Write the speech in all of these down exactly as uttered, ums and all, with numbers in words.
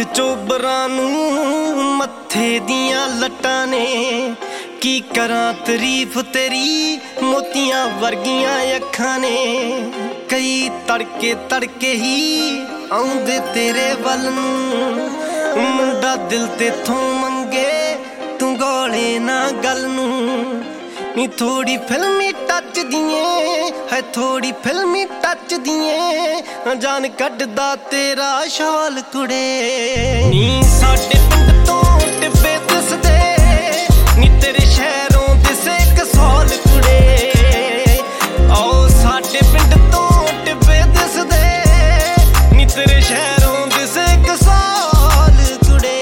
चोबरां नूं मत्थे दियां लट्टां ने की करां तारीफ तेरी मोतियां वर्गियां अखां ने। कई तड़के तड़के ही आउंदे तेरे वल नूं मुंडा दिल तेथों मंगे तू गौले ना गल नूं नी थोड़ी फिल्मी टच दिए है थोड़ी फिल्मी टच दिए जान कड्डदा तेरा शाल कुड़े नी साडे पिंड तो टिब्बे दिसदे नी तेरे शहरों दिसे कसौल कुड़े आओ साडे पिंड तो टिब्बे दिसदे नी तेरे शहरों दिसे कसौल कुड़े।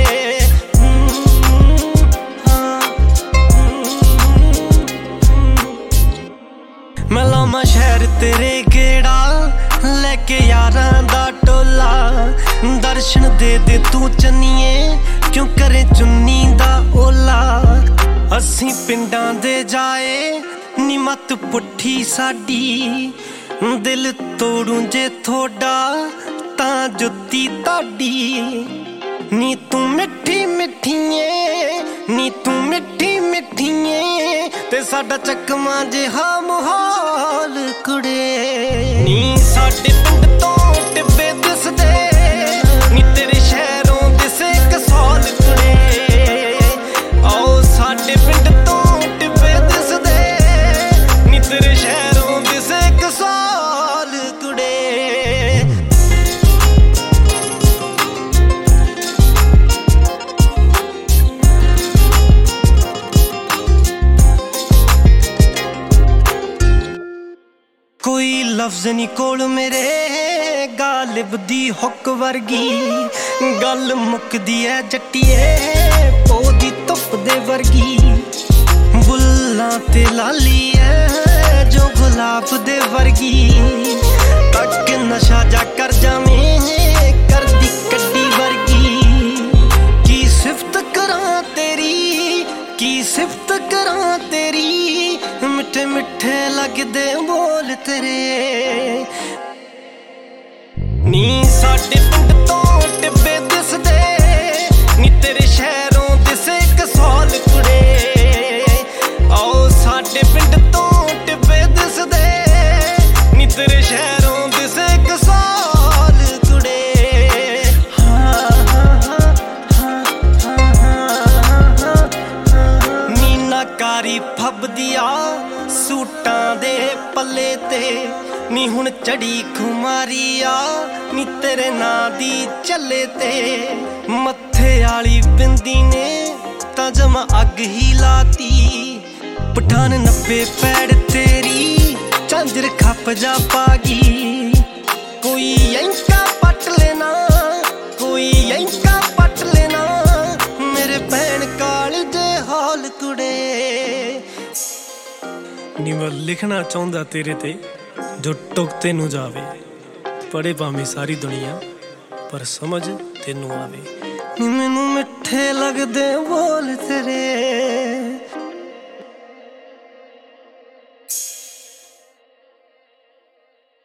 मैं लामा शहर तेरे गेड़ा लेके यारां दा टोला दर्शन दे दे तू चन्निए क्यों करे चुन्नी दा ओला। असीं पिंडां दे जाए नी मत पुट्ठी साडी दिल तोड़ू जे थोड़ा तां जुत्ती ताडी नी तू मिठी मिठिए नी तू मिठी मिठिए ते साडा चकमा जिहा माहौल कुड़े नी साडे पिंड तो टिब्बे दिसदे नी तेरे शहरों दिसे कसौल कुड़े आओ साडे पिंड तो टिब्बे दिसदे नी तेरे शहरों दिसे कसौल कुड़े। कोई लफ्ज नी कोल मेरे गालिब दी हुक वर्गी गल मुकदी है जट्टिए पो दी धुप दे वर्गी बुल्लां ते लाली है जो गुलाब दे वर्गी तक नशा जा कर जावें कर दी कड्डी वर्गी की सिफत करां तेरी की सिफत करां तेरी मिठे मिठे लगदे बोल तेरे नी साडे पिंड तो टिब्बे दिसदे नी तेरे शहरों दिसे कसौल कुड़े आओ साडे पिंड तो टिब्बे दिसदे नी तेरे शहरों दिसे कसौल कुड़े। मीनाकारी फबदिया सूटां दे पल्ले ते नी हुण चढ़ी खुमारिया नी तेरे नां दी चले ते मत्थे आली बिंदी ने तां जमा अग ही लाती पठान नब्बे पैड़ तेरी झांजर खप जा पागी कोई एंका पट लेना कोई एंका पट लेना मेरे भैन काल दे हाल कुड़े नी मैं लिखना चाहुंदा तेरे ते जो टुक तेनू जावे पढ़े भावें सारी दुनिया पर समझ तेनू आवे नी मैनू मिठे लगदे बोल तेरे।